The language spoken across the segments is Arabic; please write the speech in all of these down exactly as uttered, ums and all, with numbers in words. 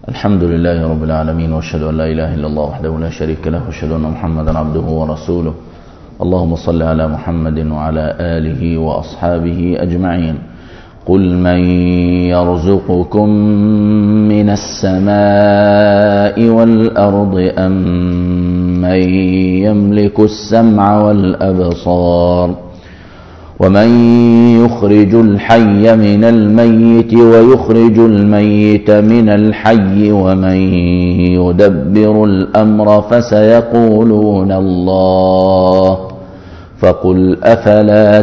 الحمد لله رب العالمين، واشهد ان لا اله الا الله وحده لا شريك له، واشهد ان محمدا عبده ورسوله. اللهم صل على محمد وعلى اله واصحابه اجمعين. قل من يرزقكم من السماء والارض ام من يملك السمع والابصار ومن يخرج الحي من الميت ويخرج الميت من الحي ومن يدبر الأمر فسيقولون الله فقل أفلا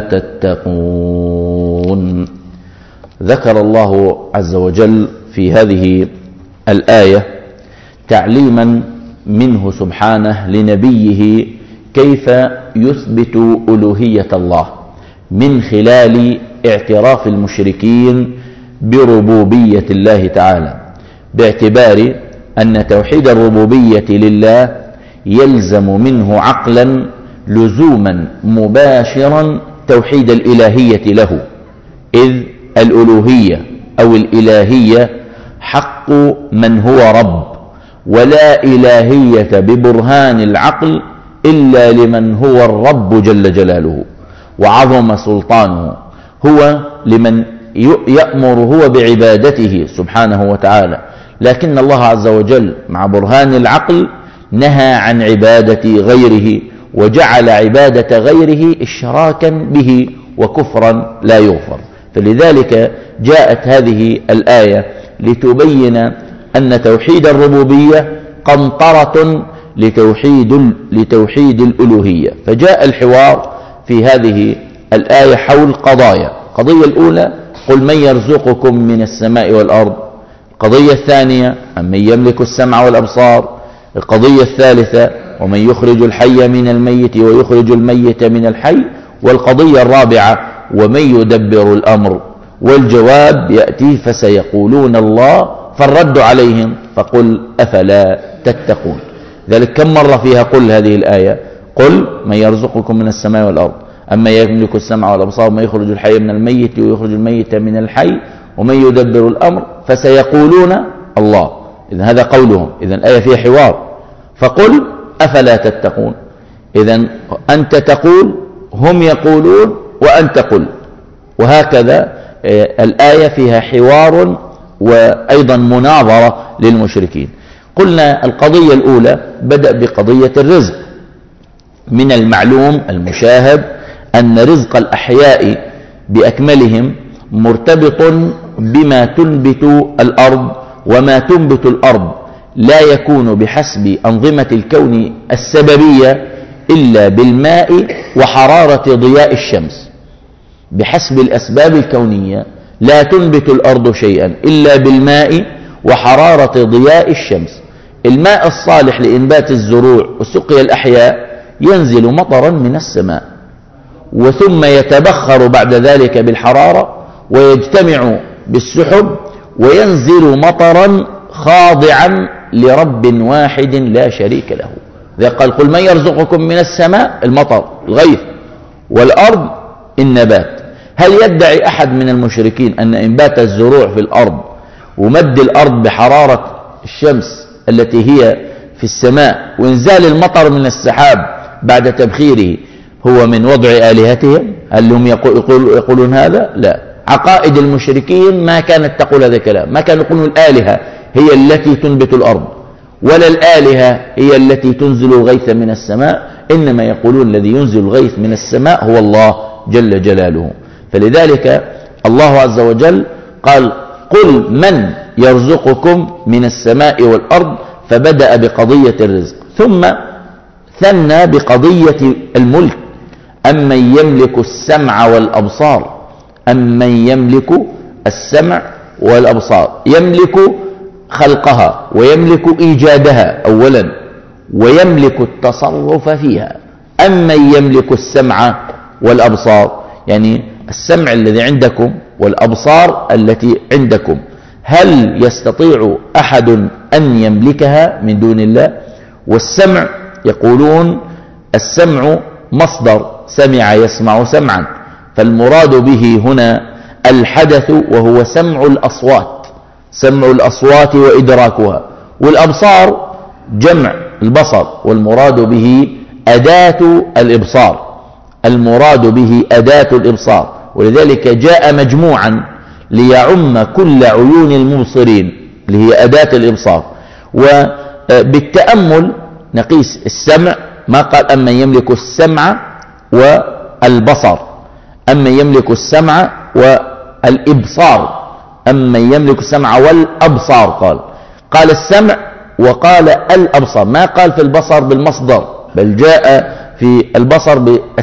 تتقون. ذكر الله عز وجل في هذه الآية تعليما منه سبحانه لنبيه كيف يثبت ألوهية الله من خلال اعتراف المشركين بربوبية الله تعالى، باعتبار أن توحيد الربوبية لله يلزم منه عقلا لزوما مباشرا توحيد الإلهية له، إذ الألوهية أو الإلهية حق من هو رب، ولا إلهية ببرهان العقل إلا لمن هو الرب جل جلاله وعظم سلطانه، هو لمن يأمر هو بعبادته سبحانه وتعالى. لكن الله عز وجل مع برهان العقل نهى عن عبادة غيره، وجعل عبادة غيره إشراكا به وكفرا لا يغفر. فلذلك جاءت هذه الآية لتبين أن توحيد الربوبية قنطرة لتوحيد, لتوحيد الألوهية. فجاء الحوار في هذه الآية حول قضايا. القضية الأولى قل من يرزقكم من السماء والأرض، القضية الثانية من يملك السمع والأبصار، القضية الثالثة ومن يخرج الحي من الميت ويخرج الميت من الحي، والقضية الرابعة ومن يدبر الأمر. والجواب يأتي فسيقولون الله، فالرد عليهم فقل أفلا تتقون. ذلك كم مرة فيها قل هذه الآية؟ قل من يرزقكم من السماء والأرض أما يملك السمع والأبصار ومن يخرج الحي من الميت ويخرج الميت من الحي ومن يدبر الأمر فسيقولون الله. إذن هذا قولهم، إذن الآية فيها حوار. فقل أفلا تتقون، إذن أنت تقول هم يقولون وأنت قل، وهكذا الآية فيها حوار وأيضا مناظرة للمشركين. قلنا القضية الأولى بدأ بقضية الرزق. من المعلوم المشاهد أن رزق الأحياء بأكملهم مرتبط بما تنبت الأرض، وما تنبت الأرض لا يكون بحسب أنظمة الكون السببية إلا بالماء وحرارة ضياء الشمس. بحسب الأسباب الكونية لا تنبت الأرض شيئا إلا بالماء وحرارة ضياء الشمس. الماء الصالح لإنبات الزروع وسقي الأحياء ينزل مطرا من السماء، وثم يتبخر بعد ذلك بالحرارة ويجتمع بالسحب وينزل مطرا خاضعا لرب واحد لا شريك له. ذا قال قل من يرزقكم من السماء المطر الغيث والأرض النبات. هل يدعي أحد من المشركين أن إنبات الزروع في الأرض ومد الأرض بحرارة الشمس التي هي في السماء وإنزال المطر من السحاب بعد تبخيره هو من وضع آلهتهم؟ هل هم يقول يقولون هذا؟ لا. عقائد المشركين ما كانت تقول هذا الكلام، ما كانوا يقولون الآلهة هي التي تنبت الأرض، ولا الآلهة هي التي تنزل الغيث من السماء، إنما يقولون الذي ينزل الغيث من السماء هو الله جل جلاله. فلذلك الله عز وجل قال قل من يرزقكم من السماء والأرض، فبدأ بقضية الرزق، ثم ثنى بقضية الملك. أمن يملك السمع والأبصار، أمن يملك السمع والأبصار، يملك خلقها ويملك إيجادها أولا ويملك التصرف فيها. أمن يملك السمع والأبصار، يعني السمع الذي عندكم والأبصار التي عندكم، هل يستطيع أحد أن يملكها من دون الله؟ والسمع يقولون السمع مصدر سمع يسمع سمعا، فالمراد به هنا الحدث وهو سمع الأصوات، سمع الأصوات وإدراكها. والأبصار جمع البصر، والمراد به أداة الإبصار، المراد به أداة الإبصار، ولذلك جاء مجموعا ليعم كل عيون المبصرين اللي هي أداة الإبصار. وبالتأمل نقيس السمع، ما قال أمن يملك السمع والبصر، أمن يملك السمع والإبصار، أمن يملك السمع والأبصار، قال قال السمع وقال الأبصار، ما قال في البصر بالمصدر، بل جاء في البصر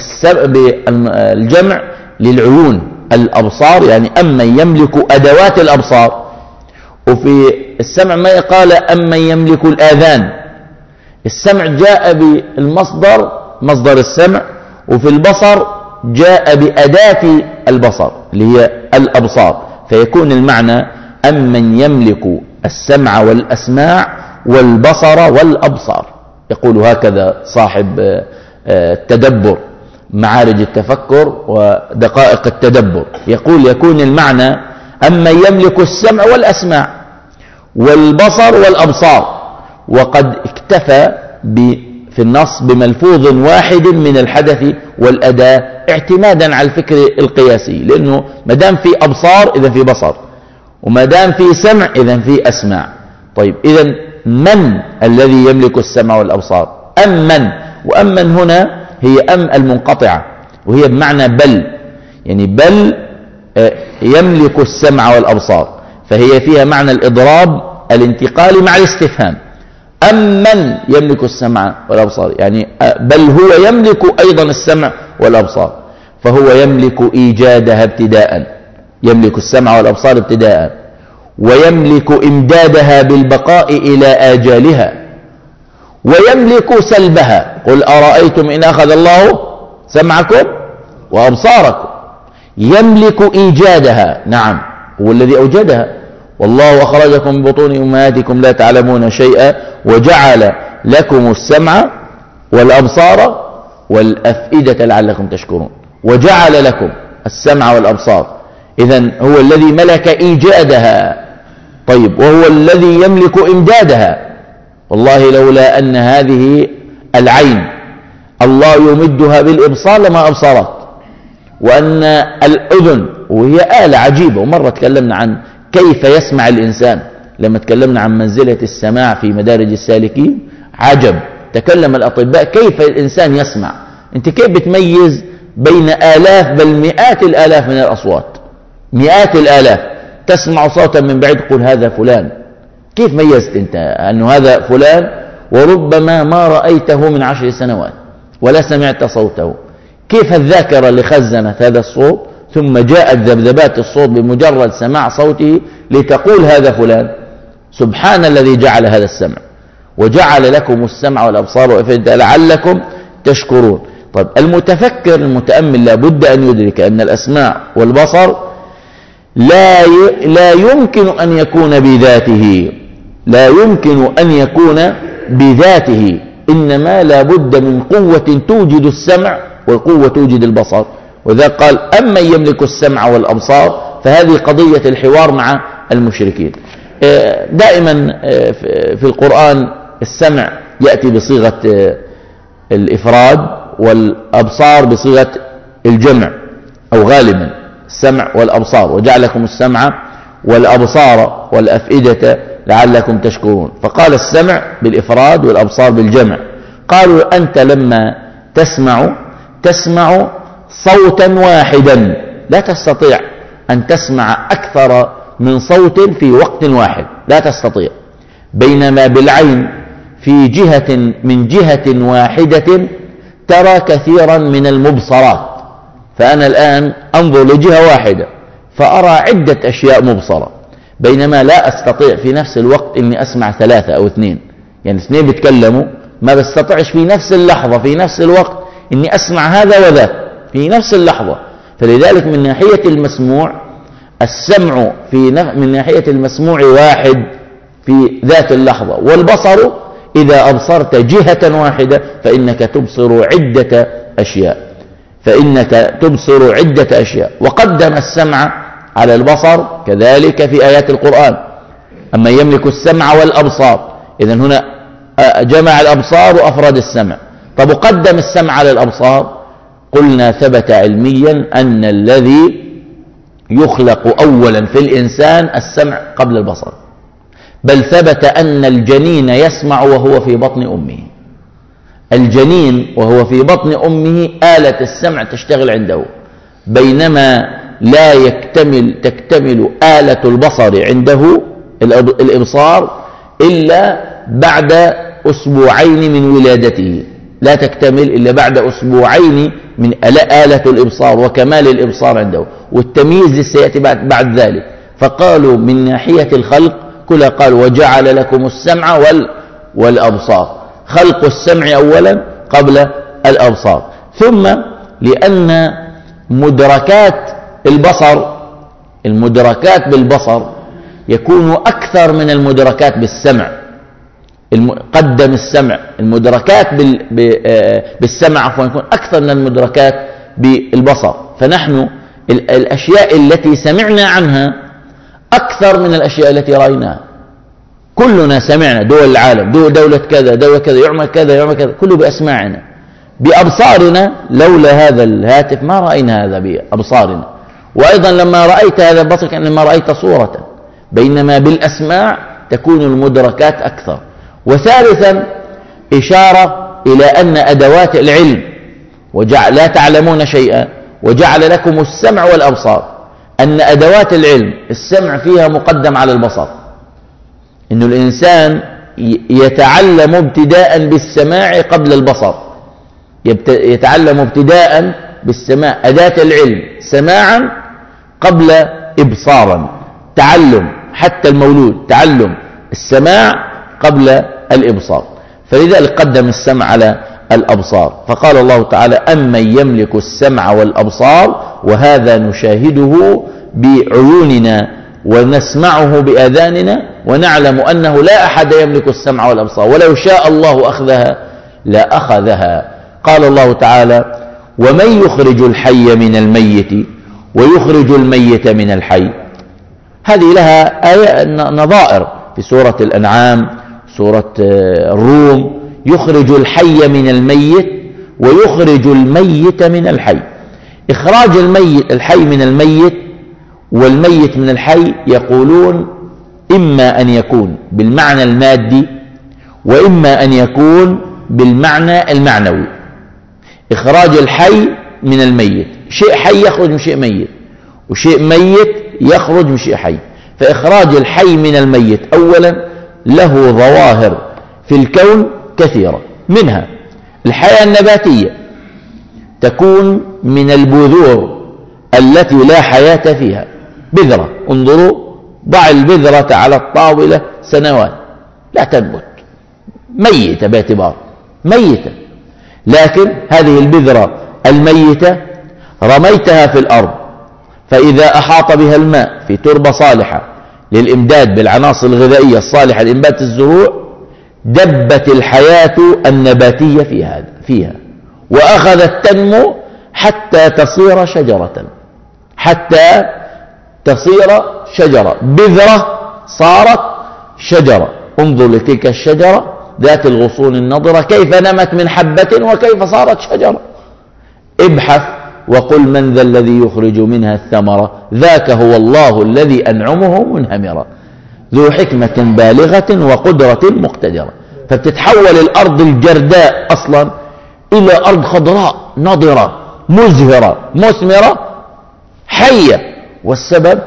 بالجمع للعيون الأبصار، يعني أمن يملك أدوات الأبصار. وفي السمع ما قال أمن يملك الآذان، السمع جاء بالمصدر مصدر السمع، وفي البصر جاء بأداة البصر اللي هي الأبصار، فيكون المعنى أمن يملك السمع والأسماع والبصر والأبصار. يقول هكذا صاحب التدبر معارج التفكر ودقائق التدبر، يقول يكون المعنى أمن يملك السمع والأسماع والبصر والأبصار، وقد اكتفى في النص بملفوظ واحد من الحدث والأداة اعتمادا على الفكر القياسي، لأنه ما دام في أبصار إذا في بصر، وما دام في سمع إذا في أسماع. طيب إذا من الذي يملك السمع والأبصار؟ أمن، وأمن هنا هي أم المنقطعة، وهي بمعنى بل، يعني بل يملك السمع والأبصار، فهي فيها معنى الإضراب الانتقالي مع الاستفهام. أمن يملك السمع والأبصار، يعني بل هو يملك أيضا السمع والأبصار، فهو يملك إيجادها ابتداء، يملك السمع والأبصار ابتداء، ويملك إمدادها بالبقاء إلى آجالها، ويملك سلبها. قل أرأيتم إن أخذ الله سمعكم وأبصاركم. يملك إيجادها، نعم هو الذي أوجدها، والله أخرجكم من بطون أمهاتكم لا تعلمون شيئا وجعل لكم السمع والأبصار والأفئدة لعلكم تشكرون. وجعل لكم السمع والأبصار، إذن هو الذي ملك إيجادها. طيب وهو الذي يملك إمدادها. والله لولا أن هذه العين الله يمدها بالإبصار لما أبصرت، وأن الأذن وهي آلة عجيبة، ومرة تكلمنا عن كيف يسمع الإنسان لما تكلمنا عن منزلة السماع في مدارج السالكين. عجب، تكلم الأطباء كيف الإنسان يسمع. أنت كيف بتميز بين آلاف بل مئات الآلاف من الأصوات، مئات الآلاف تسمع صوتا من بعيد تقول هذا فلان، كيف ميزت أنت أنه هذا فلان وربما ما رأيته من عشر سنوات ولا سمعت صوته؟ كيف الذاكرة اللي خزنت هذا الصوت ثم جاءت ذبذبات الصوت بمجرد سماع صوته لتقول هذا فلان؟ سبحان الذي جعل هذا السمع، وجعل لكم السمع والأبصار والأفئدة لعلكم تشكرون. طيب المتفكر المتأمل لابد أن يدرك أن الأسماع والبصر لا لا يمكن أن يكون بذاته، لا يمكن أن يكون بذاته، إنما لابد من قوة توجد السمع والقوة توجد البصر. وذا قال أمن يملك السمع والأبصار، فهذه قضية الحوار مع المشركين. دائما في القرآن السمع يأتي بصيغة الإفراد والأبصار بصيغة الجمع، أو غالبا السمع والأبصار، وجعلكم السمع والأبصار والأفئدة لعلكم تشكرون. فقال السمع بالإفراد والأبصار بالجمع. قالوا أنت لما تسمع تسمع صوتا واحدا، لا تستطيع أن تسمع أكثر من صوت في وقت واحد، لا تستطيع. بينما بالعين في جهة من جهة واحدة ترى كثيرا من المبصرات، فأنا الآن أنظر لجهة واحدة فأرى عدة أشياء مبصرة، بينما لا أستطيع في نفس الوقت أني أسمع ثلاثة أو اثنين، يعني اثنين بيتكلموا ما بستطيعش في نفس اللحظة في نفس الوقت أني أسمع هذا وذاك في نفس اللحظة. فلذلك من ناحية المسموع السمع في نف... من ناحية المسموع واحد في ذات اللحظة، والبصر إذا أبصرت جهة واحدة فإنك تبصر عدة أشياء، فإنك تبصر عدة أشياء. وقدم السمع على البصر كذلك في آيات القرآن، أما يملك السمع والأبصار، إذن هنا جمع الأبصار وأفراد السمع. طب وقدم السمع على الأبصار؟ قلنا ثبت علميا أن الذي يخلق أولا في الإنسان السمع قبل البصر، بل ثبت أن الجنين يسمع وهو في بطن أمه. الجنين وهو في بطن أمه آلة السمع تشتغل عنده، بينما لا يكتمل تكتمل آلة البصر عنده الإبصار إلا بعد أسبوعين من ولادته، لا تكتمل إلا بعد أسبوعين من آلة الإبصار وكمال الإبصار عنده، والتمييز لسيأتي بعد, بعد ذلك. فقالوا من ناحية الخلق كلها قال وجعل لكم السمع وال والأبصار، خلق السمع أولا قبل الأبصار. ثم لأن مدركات البصر المدركات بالبصر يكون أكثر من المدركات بالسمع، قدم السمع المدركات بالسمع عفوا يكون أكثر من المدركات بالبصر. فنحن الأشياء التي سمعنا عنها أكثر من الأشياء التي رأيناها. كلنا سمعنا دول العالم، دول دولة كذا دولة كذا يعمل كذا يعمل كذا، كله بأسماعنا بأبصارنا. لولا هذا الهاتف ما رأينا هذا بأبصارنا. وأيضا لما رأيت هذا البصر كأنما رأيت صورة، بينما بالأسماع تكون المدركات أكثر. وثالثا إشارة إلى أن أدوات العلم وجعل لا تعلمون شيئا وجعل لكم السمع والأبصار، أن أدوات العلم السمع فيها مقدم على البصر، إن الإنسان يتعلم ابتداء بالسماع قبل البصر، يتعلم ابتداء بالسماع، أداة العلم سماعا قبل إبصارا، تعلم حتى المولود تعلم السماع قبل الإبصار. فلذلك قدم السمع على الأبصار. فقال الله تعالى أمن يملك السمع والأبصار، وهذا نشاهده بعيوننا ونسمعه بآذاننا ونعلم أنه لا أحد يملك السمع والأبصار، ولو شاء الله أخذها لا أخذها. قال الله تعالى ومن يخرج الحي من الميت ويخرج الميت من الحي. هذه لها آية نظائر في سورة الأنعام، سورة الروم، يخرج الحي من الميت ويخرج الميت من الحي. إخراج الميت الحي من الميت والميت من الحي يقولون إما أن يكون بالمعنى المادي وإما أن يكون بالمعنى المعنوي. إخراج الحي من الميت، شيء حي يخرج من شيء ميت، وشيء ميت يخرج من شيء حي. فإخراج الحي من الميت أولا له ظواهر في الكون كثيرة، منها الحياة النباتية تكون من البذور التي لا حياة فيها، بذرة، انظروا ضع البذرة على الطاولة سنوات لا تنبت، ميتة باعتبار ميتة، لكن هذه البذرة الميتة رميتها في الأرض، فإذا أحاط بها الماء في تربة صالحة للإمداد بالعناصر الغذائية الصالحة لإنبات الزروع، دبت الحياة النباتية في هذا فيها وأخذت تنمو حتى تصير شجرة، حتى تصير شجرة، بذرة صارت شجرة. انظر لتلك الشجرة ذات الغصون النضرة كيف نمت من حبة وكيف صارت شجرة. ابحث وقل من ذا الذي يخرج منها الثمرة ذاك هو الله الذي أنعمه منهمرا ذو حكمة بالغة وقدرة مقتدرة. فبتتحول الأرض الجرداء أصلا إلى أرض خضراء نضرة مزهرة مثمرة حية، والسبب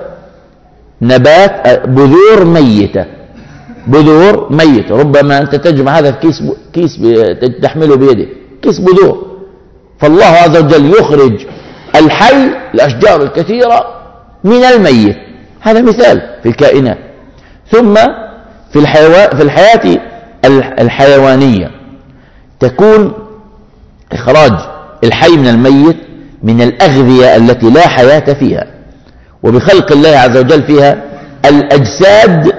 نبات بذور ميتة، بذور ميتة. ربما أنت تجمع هذا في كيس كيس تحمله بيدك، كيس بذور. فالله عز وجل يخرج الحي الأشجار الكثيرة من الميت، هذا مثال في الكائنات. ثم في الحيوان في الحياة الحيوانية تكون إخراج الحي من الميت من الأغذية التي لا حياة فيها، وبخلق الله عز وجل فيها الأجساد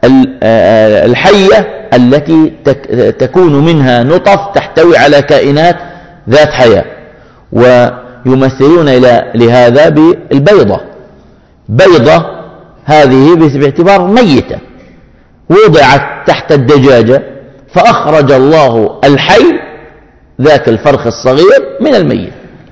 الحية التي تكون منها نطف تحتوي على كائنات ذات حياة. ويمثلون إلى لهذا بالبيضة، بيضة هذه باعتبار ميتة، وضعت تحت الدجاجة فأخرج الله الحي ذاك الفرخ الصغير من الميت.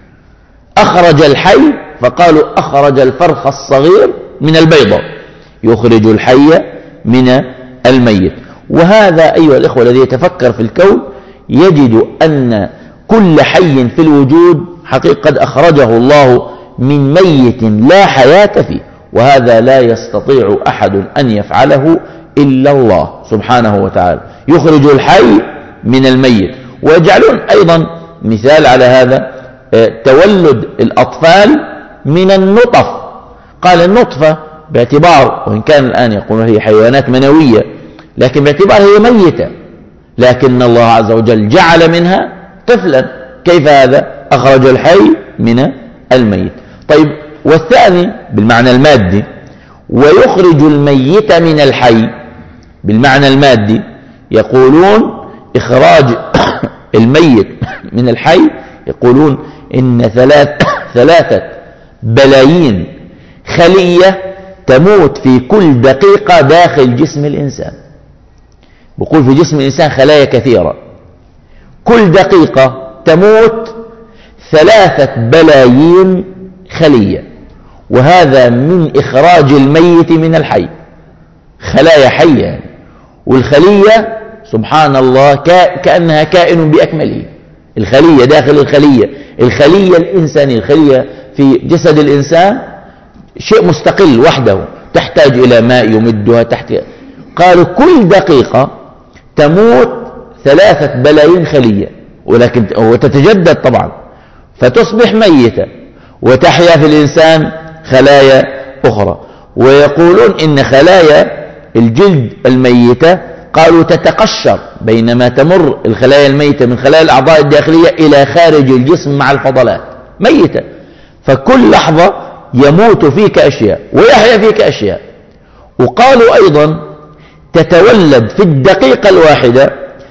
أخرج الحي فقالوا أخرج الفرخ الصغير من البيضة، يخرج الحي من الميت. وهذا أيها الإخوة الذي يتفكر في الكون يجد أن كل حي في الوجود حقيقة قد أخرجه الله من ميت لا حياة فيه، وهذا لا يستطيع أحد أن يفعله إلا الله سبحانه وتعالى، يخرج الحي من الميت. ويجعلون أيضا مثال على هذا تولد الأطفال من النطف. قال النطفة باعتبار، وإن كان الآن يقولون هي حيوانات منوية، لكن باعتبار هي ميتة، لكن الله عز وجل جعل منها طفلا. كيف هذا؟ أخرج الحي من الميت. طيب، والثاني بالمعنى المادي، ويخرج الميت من الحي بالمعنى المادي، يقولون إخراج الميت من الحي، يقولون إن ثلاث ثلاثة بلايين خلية تموت في كل دقيقة داخل جسم الإنسان. بقول في جسم الإنسان خلايا كثيرة، كل دقيقة تموت ثلاثة بلايين خلية، وهذا من إخراج الميت من الحي. خلايا حية، والخلية سبحان الله كأنها كائن بأكمله. الخلية داخل الخلية، الخلية الإنسانية، الخلية في جسد الإنسان شيء مستقل وحده، تحتاج إلى ماء يمدها تحت. قالوا كل دقيقة تموت ثلاثة بلايين خلية، ولكن وتتجدد طبعا فتصبح ميتة، وتحيا في الإنسان خلايا أخرى. ويقولون إن خلايا الجلد الميتة قالوا تتقشر بينما تمر الخلايا الميتة من خلايا الأعضاء الداخلية إلى خارج الجسم مع الفضلات ميتة، فكل لحظة يموت فيك أشياء ويحيا فيك أشياء. وقالوا أيضا تتولد في الدقيقة الواحدة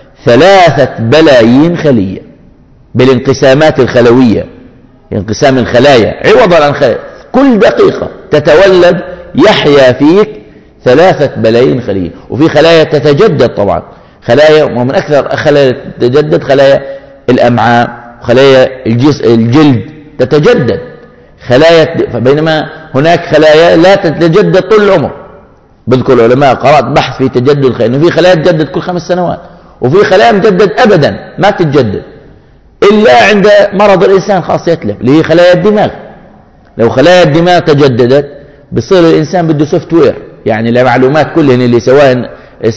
ثلاثة بلايين خلية بالانقسامات الخلوية، انقسام الخلايا عوضا عن خلايا. كل دقيقة تتولد يحيا فيك ثلاثة بلايين خلية. وفي خلايا تتجدد طبعا، خلايا ومن أكثر خلايا تتجدد خلايا الأمعاء، خلايا الجلد تتجدد خلايا، بينما هناك خلايا لا تتجدد طول العمر. بذكر العلماء قرأت بحث في تجدد الخلايا إنه في خلايا تتجدد كل خمس سنوات، وفي خلايا مجدد أبدا ما تتجدد إلا عند مرض الإنسان خاص يتلف، اللي هي خلايا الدماغ. لو خلايا الدماغ تجددت بصير الإنسان بده سوفت وير، يعني المعلومات كلهن اللي سواء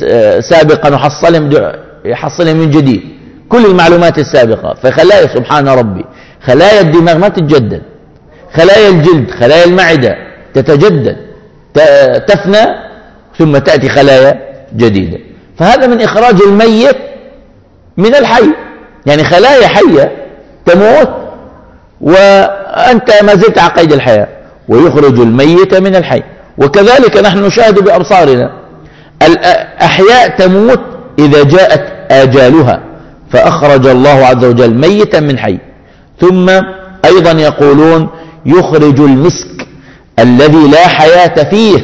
سابقا وحصلهم يحصلهم من جديد، كل المعلومات السابقة. فخلايا سبحان ربي خلايا الدماغ ما تتجدد، خلايا الجلد خلايا المعدة تتجدد تفنى ثم تأتي خلايا جديدة. فهذا من إخراج الميت من الحي، يعني خلايا حية تموت وأنت ما زلت على قيد الحياة، ويخرج الميت من الحي. وكذلك نحن نشاهد بأبصارنا الأحياء تموت إذا جاءت آجالها، فأخرج الله عز وجل ميتا من حي. ثم أيضا يقولون يخرج المسك الذي لا حياة فيه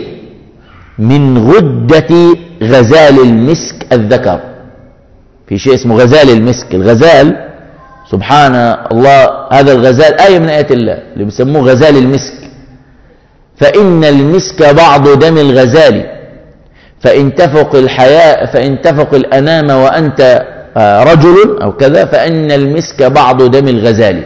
من غدة غزال المسك الذكر. في شيء اسمه غزال المسك، الغزال سبحان الله، هذا الغزال آية من آيات الله اللي بيسموه غزال المسك. فإن المسك بعض دم الغزال، فإن تفق الحياة فإن تفق الأنام وأنت رجل أو كذا فإن المسك بعض دم الغزال.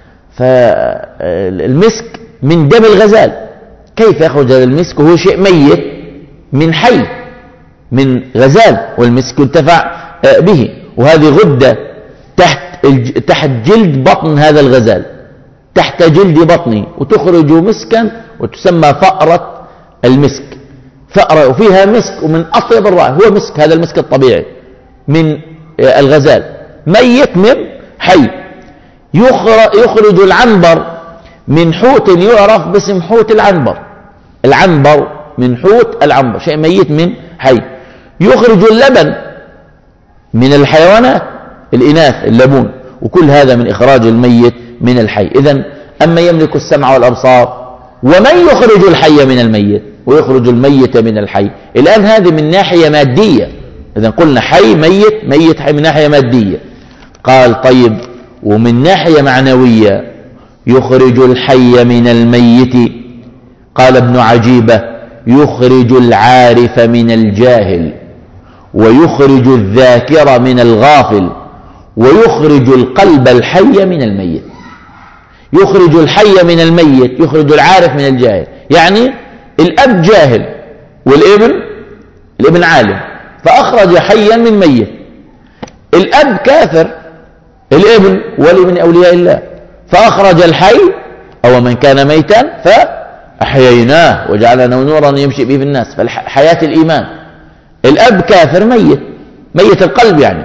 فالمسك من دم الغزال، كيف يخرج هذا المسك وهو شيء ميت من حي من غزال، والمسك ينتفع به. وهذه غدة تحت تحت جلد بطن هذا الغزال، تحت جلد بطنه، وتخرج مسكا وتسمى فأرة المسك. فأرة وفيها مسك، ومن أطيب الرائحة هو مسك، هذا المسك الطبيعي من الغزال، ميت من حي. يخرج العنبر من حوت يعرف باسم حوت العنبر، العنبر من حوت العنبر، شيء ميت من حي. يخرج اللبن من الحيوانات الإناث اللبون، وكل هذا من إخراج الميت من الحي. إذن أما يملك السمع والأبصار ومن يخرج الحي من الميت ويخرج الميت من الحي. الآن هذه من ناحية مادية، إذا قلنا حي ميت ميت حي من ناحية مادية. قال طيب ومن ناحية معنوية يخرج الحي من الميت. قال ابن عجيبة يخرج العارف من الجاهل، ويخرج الذاكر من الغافل، ويخرج القلب الحي من الميت. يخرج الحي من الميت، يخرج العارف من الجاهل. يعني الأب جاهل والابن الابن عالم، فأخرج حيا من ميت. الأب كافر، الابن ولي من أولياء الله، فأخرج الحي أو من كان ميتا فأحييناه وجعلنا نورا يمشي به في الناس، فحياة الإيمان. الأب كافر ميت ميت القلب يعني،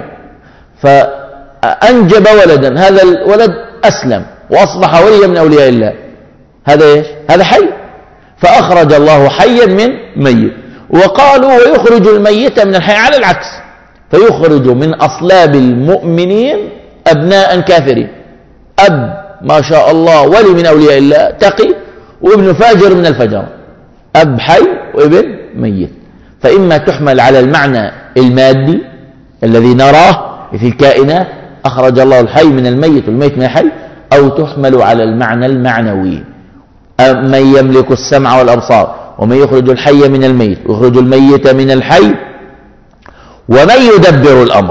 فأنجب ولدا، هذا الولد أسلم وأصبح وليا من أولياء الله، هذا إيش؟ هذا حي. فأخرج الله حيا من ميت. وقالوا ويخرج الميت من الحي على العكس، فيخرج من أصلاب المؤمنين أبناء كافرين. أب ما شاء الله ولي من أولياء الله تقي، وابن فاجر من الفجر، أب حي وابن ميت. فإما تحمل على المعنى المادي الذي نراه في الكائنات، أخرج الله الحي من الميت والميت من الحي، أو تحمل على المعنى المعنوي، من يملك السمع والأبصار ومن يخرج الحي من الميت ويخرج الميت من الحي ومن يدبر الأمر.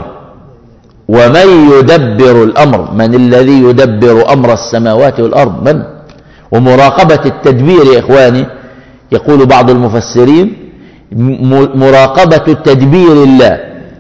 ومن يدبر الأمر، من الذي يدبر أمر السماوات والأرض؟ من؟ ومراقبة التدبير يا إخواني، يقول بعض المفسرين مراقبة التدبير الله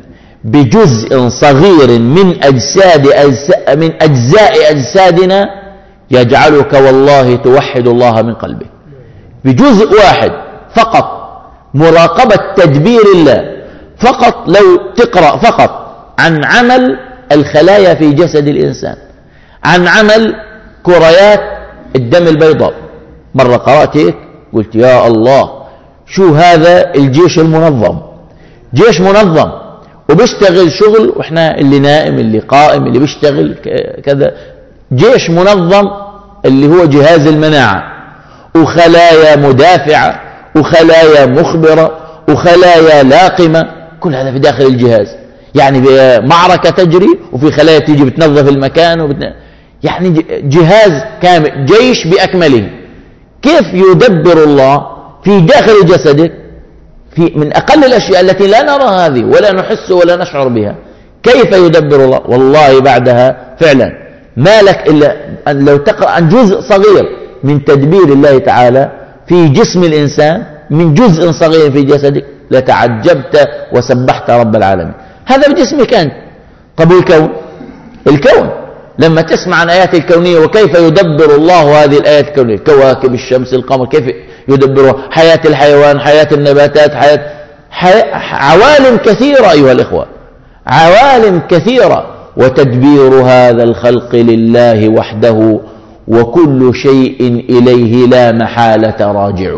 بجزء صغير من أجساد أجزاء من أجزاء أجسادنا يجعلك والله توحد الله من قلبك. بجزء واحد فقط، مراقبة تدبير الله فقط. لو تقرأ فقط عن عمل الخلايا في جسد الإنسان، عن عمل كريات الدم البيضاء، مرة قرأت هيك قلت يا الله شو هذا الجيش المنظم، جيش منظم وبيشتغل شغل، وإحنا اللي نائم اللي قائم اللي بيشتغل كذا، جيش منظم اللي هو جهاز المناعة، وخلايا مدافعة وخلايا مخبرة وخلايا لاقمة، كل هذا في داخل الجهاز. يعني معركة تجري وفي خلايا تيجي بتنظف المكان وبتن... يعني جهاز كامل، جيش بأكمله. كيف يدبر الله في داخل جسدك في من أقل الأشياء التي لا نرى هذه ولا نحس ولا نشعر بها؟ كيف يدبر الله؟ والله بعدها فعلا ما لك إلا أن لو تقرأ عن جزء صغير من تدبير الله تعالى في جسم الإنسان، من جزء صغير في جسدك، لتعجبت وسبحت رب العالمين. هذا بجسمك أنت. طب الكون، الكون لما تسمع عن آيات الكونية وكيف يدبر الله هذه الآيات الكونية، الكواكب، الشمس، القمر، كيف يدبر حياة الحيوان، حياة النباتات، حياة حي... عوالم كثيرة أيها الإخوة، عوالم كثيرة. وتدبير هذا الخلق لله وحده، وكل شيء إليه لا محالة راجع.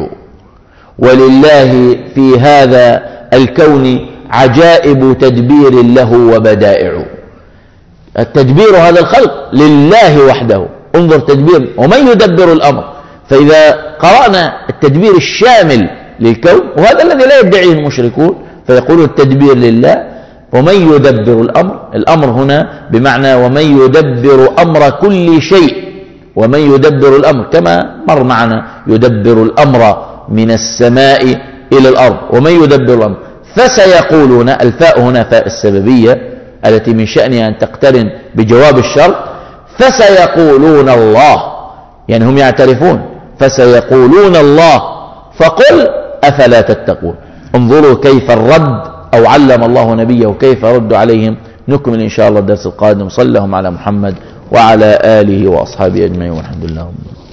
ولله في هذا الكون عجائب تدبير له وبدائع. التدبير هذا الخلق لله وحده، انظر تدبير. ومن يدبر الأمر، فإذا قرأنا التدبير الشامل للكون، وهذا الذي لا يدعيه المشركون، فيقول التدبير لله. ومن يدبر الأمر، الأمر هنا بمعنى ومن يدبر أمر كل شيء، ومن يدبر الأمر كما مر معنا، يدبر الأمر من السماء إلى الأرض، ومن يدبر الأمر. فسيقولون، الفاء هنا فاء السببية التي من شأنها أن تقترن بجواب الشرط. فسيقولون الله، يعني هم يعترفون، فسيقولون الله. فقل أفلا تتقون. انظروا كيف الرد، أو علم الله نبيه كيف رد عليهم. نكمل إن شاء الله الدرس القادم. صلى اللهم على محمد وعلى آله وأصحابه أجمعين، والحمد لله.